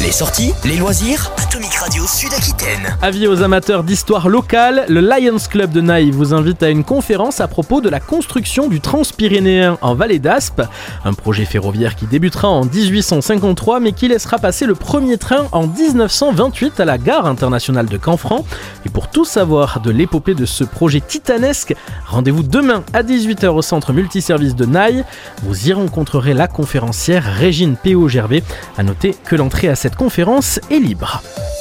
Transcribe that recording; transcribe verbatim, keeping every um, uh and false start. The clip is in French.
Les sorties, les loisirs, Atomic Radio Sud-Aquitaine. Avis aux amateurs d'histoire locale, le Lions Club de Naï vous invite à une conférence à propos de la construction du Transpyrénéen en Vallée d'Aspe. Un projet ferroviaire qui débutera en dix-huit cent cinquante-trois mais qui laissera passer le premier train en dix-neuf cent vingt-huit à la gare internationale de Canfranc. Et pour tout savoir de l'épopée de ce projet titanesque, rendez-vous demain à dix-huit heures au centre multiservice de Naï. Vous y rencontrerez la conférencière Régine Péau-Gervais. À noter que l'entrée à cette conférence est libre.